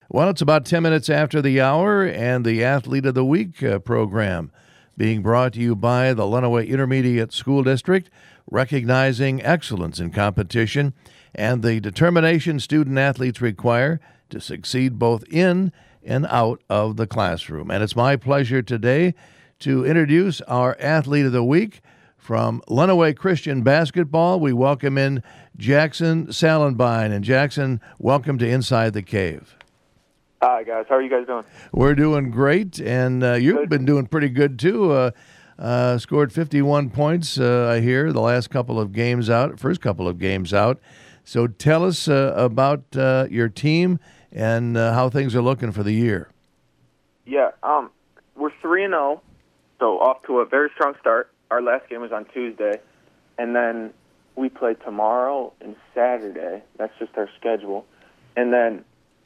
Well, it's about 10 minutes after the hour, and the Athlete of the Week program being brought to you by the Lenawee Intermediate School District, recognizing excellence in competition and the determination student-athletes require to succeed both in and out of the classroom. And it's my pleasure today to introduce our Athlete of the Week from Lenawee Christian Basketball. We welcome in Jackson Salenbine. And Jackson, welcome to Inside the Cave. Hi, guys. How are you guys doing? We're doing great, and you've been doing pretty good, too. Scored 51 points, I hear, the first couple of games out. So tell us about your team and how things are looking for the year. Yeah, we're 3-0, so off to a very strong start. Our last game was on Tuesday, and then we play tomorrow and Saturday. That's just our schedule. And then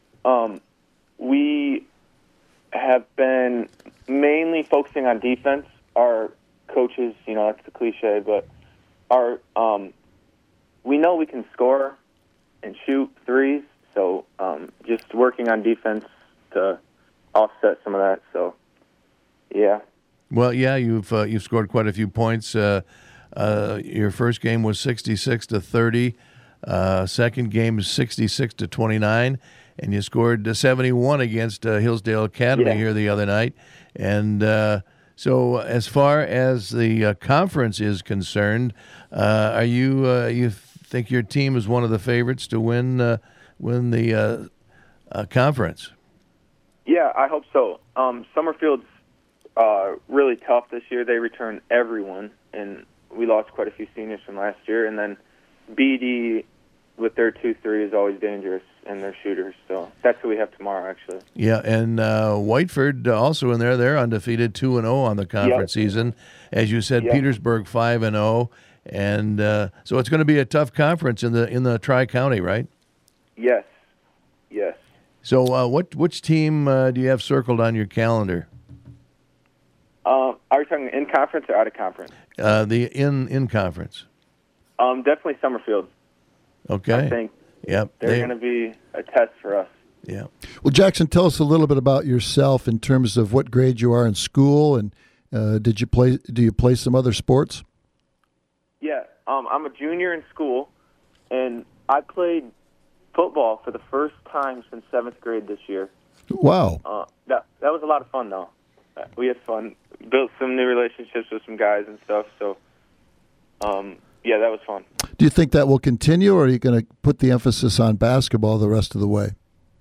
we have been mainly focusing on defense. Our coaches, that's the cliche, but we know we can score and shoot threes, so just working on defense to offset some of that. So, yeah. Well, yeah, you've scored quite a few points. Your first game was 66-30. Second game is 66-29. And you scored 71 against Hillsdale Academy here the other night. And so as far as the conference is concerned, are you think your team is one of the favorites to win the conference? Yeah, I hope so. Summerfield's really tough this year. They returned everyone, and we lost quite a few seniors from last year. And then BD with their 2-3 is always dangerous, and their shooters. So that's who we have tomorrow, actually. Yeah, and Whiteford also in there. They're undefeated, 2-0 on the conference season. As you said, Petersburg 5-0, and so it's going to be a tough conference in the Tri-County, right? Yes. So which team do you have circled on your calendar? Are you talking in conference or out of conference? The in conference. Definitely Summerfield. Okay. I think they're going to be a test for us. Yeah. Well, Jackson, tell us a little bit about yourself in terms of what grade you are in school, and do you play some other sports? Yeah, I'm a junior in school, and I played football for the first time since 7th grade this year. Wow. That was a lot of fun, though. We had fun, built some new relationships with some guys and stuff, so yeah, that was fun. Do you think that will continue, or are you going to put the emphasis on basketball the rest of the way?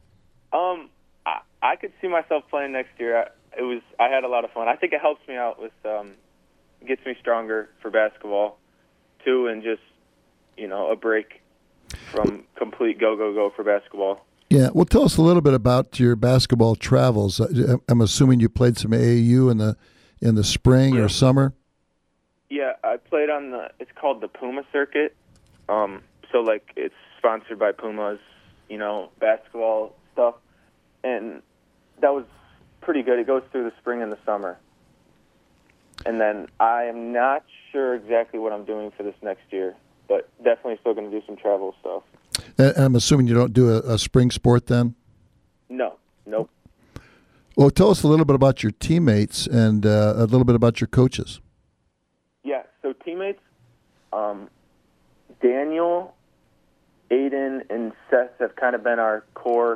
I could see myself playing next year. I had a lot of fun. I think it helps me out with gets me stronger for basketball too, and just a break from complete go for basketball. Yeah, well, tell us a little bit about your basketball travels. I'm assuming you played some AAU in the spring or summer. Yeah, I played on it's called the Puma circuit. So it's sponsored by Puma's, basketball stuff. And that was pretty good. It goes through the spring and the summer. And then I am not sure exactly what I'm doing for this next year, but definitely still going to do some travel stuff. And I'm assuming you don't do a spring sport then? No. Nope. Well, tell us a little bit about your teammates and a little bit about your coaches. Yeah, so teammates, Daniel, Aiden, and Seth have kind of been our core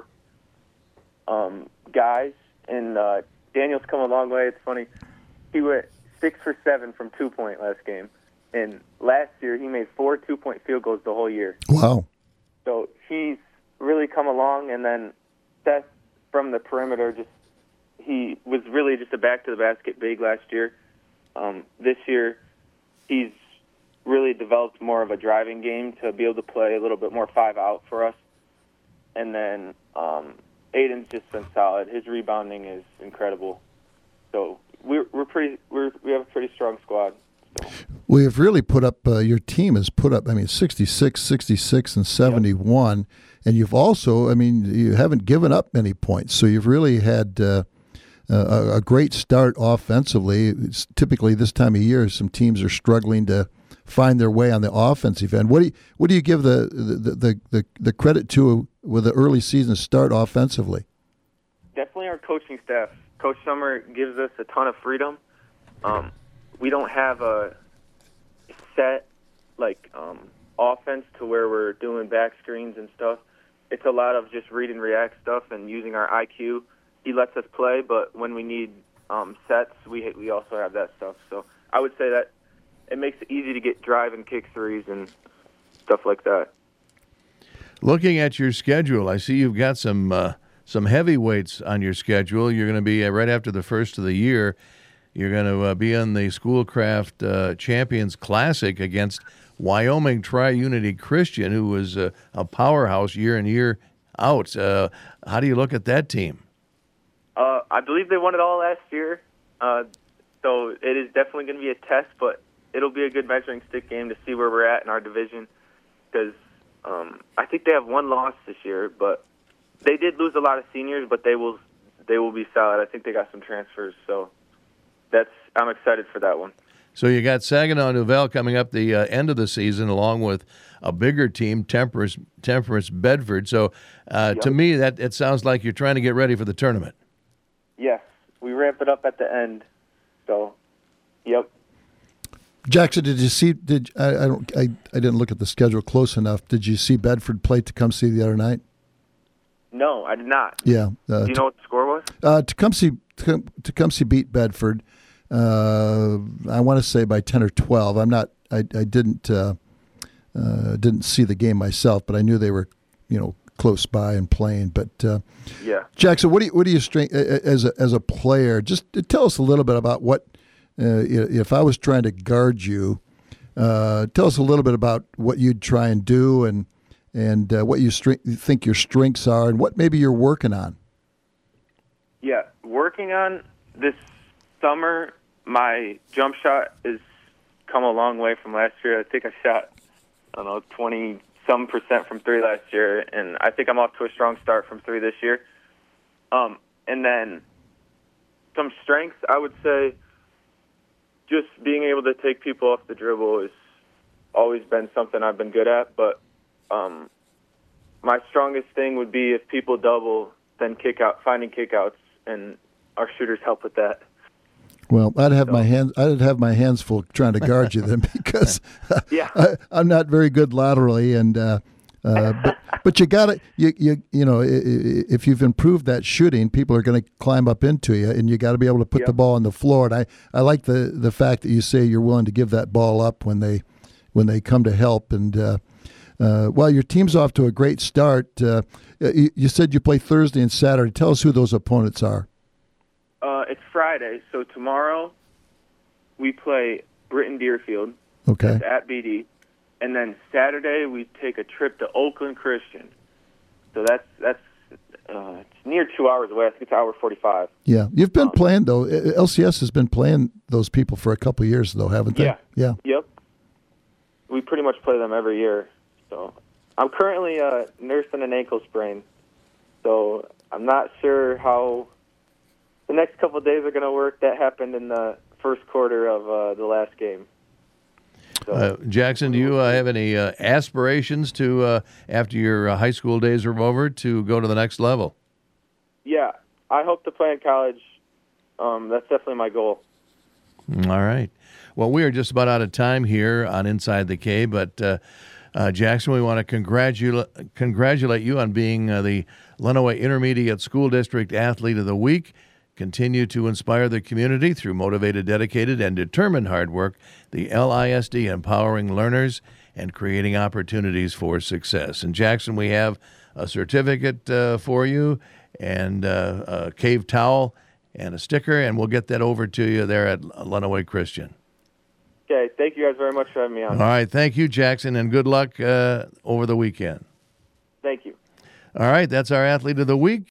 guys, and Daniel's come a long way. It's funny. He went 6 for 7 from 2-point last game, and last year he made 4 2-point field goals the whole year. Wow. So he's really come along, and then Seth from the perimeter, he was really just a back-to-the-basket big last year. This year, he's really developed more of a driving game to be able to play a little bit more 5-out for us. And then Aiden's just been solid. His rebounding is incredible. So we have a pretty strong squad. So. We have really put up, your team has put up, 66, 66, and 71. Yep. And you've also, you haven't given up many points. So you've really had a great start offensively. It's typically this time of year, some teams are struggling to find their way on the offensive end. What do you give the credit to with the early season start offensively? definitely our coaching staff. Coach Summer gives us a ton of freedom. We don't have a set offense to where we're doing back screens and stuff. It's a lot of just read and react stuff and using our IQ. He lets us play, but when we need sets, we also have that stuff. So I would say that it makes it easy to get drive and kick threes and stuff like that. Looking at your schedule, I see you've got some heavyweights on your schedule. You're going to be right after the first of the year. You're going to be in the Schoolcraft Champions Classic against Wyoming Tri-Unity Christian, who was a powerhouse year in, year out. How do you look at that team? I believe they won it all last year, so it is definitely going to be a test, but it'll be a good measuring stick game to see where we're at in our division, because I think they have one loss this year, but they did lose a lot of seniors, but they will be solid. I think they got some transfers, so I'm excited for that one. So you got Saginaw Nouvelle coming up the end of the season, along with a bigger team, Temperance Bedford. So to me, that it sounds like you're trying to get ready for the tournament. Yes, we ramp it up at the end. So, yep. Jackson, did you see? I didn't look at the schedule close enough. Did you see Bedford play Tecumseh the other night? No, I did not. Yeah. Do you know what the score was? Tecumseh beat Bedford. I want to say by 10 or 12. I'm not. I didn't see the game myself, but I knew they were, close by and playing. But yeah, Jackson, what do you as a player? Just tell us a little bit about what. If I was trying to guard you, tell us a little bit about what you'd try and do, and what you think your strengths are, and what maybe you're working on. Yeah, working on this summer, my jump shot has come a long way from last year. I think I shot, 20-some% from three last year, and I think I'm off to a strong start from three this year. And then some strengths, I would say, just being able to take people off the dribble has always been something I've been good at, but my strongest thing would be if people double, then finding kickouts, and our shooters help with that. Well, I'd have my hands full trying to guard you then, because I'm not very good laterally, and but you got to if you've improved that shooting, people are going to climb up into you, and you got to be able to put the ball on the floor. And I like the fact that you say you're willing to give that ball up when they come to help. And your team's off to a great start. You said you play Thursday and Saturday. Tell us who those opponents are. It's Friday, so tomorrow we play Britton Deerfield. Okay. That's at BD. And then Saturday we take a trip to Oakland Christian. So that's it's near 2 hours away. I think it's an hour 45. Yeah, you've been playing though. LCS has been playing those people for a couple of years though, haven't they? Yeah. Yeah. Yep. We pretty much play them every year. So I'm currently nursing an ankle sprain. So I'm not sure how the next couple of days are going to work. That happened in the first quarter of the last game. So, Jackson, do you have any aspirations to, after your high school days are over, to go to the next level? Yeah, I hope to play in college. That's definitely my goal. All right. Well, we are just about out of time here on Inside the K, but Jackson, we want to congratulate you on being the Lenawee Intermediate School District Athlete of the Week. Continue to inspire the community through motivated, dedicated, and determined hard work. The LISD empowering learners and creating opportunities for success. And Jackson, we have a certificate for you, and a cave towel and a sticker, and we'll get that over to you there at Lenawee Christian. Okay, thank you guys very much for having me on. All right, thank you, Jackson, and good luck over the weekend. Thank you. All right, that's our Athlete of the Week.